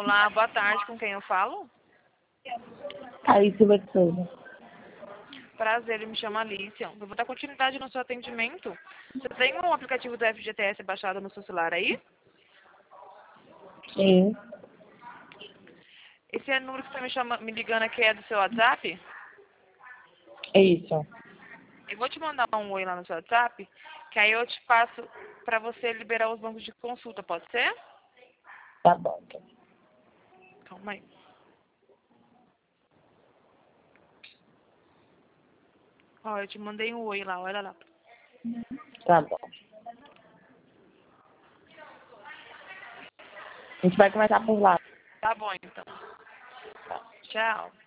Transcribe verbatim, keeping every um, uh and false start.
Olá, boa tarde. Com quem eu falo? Aí, Silva de Souza. Prazer, eu me chamo Alicia. Eu vou dar continuidade no seu atendimento. Você tem um aplicativo do F G T S baixado no seu celular aí? Sim, Esse é o número que você me, chama, me ligando aqui é do seu WhatsApp? é isso. Eu vou te mandar um oi lá no seu WhatsApp, que aí eu te passo para você liberar os bancos de consulta, pode ser? Tá bom, então. Calma aí. Ó, eu te mandei um oi lá, olha lá. Tá bom. A gente vai começar por lá. Tá bom, então. Tchau.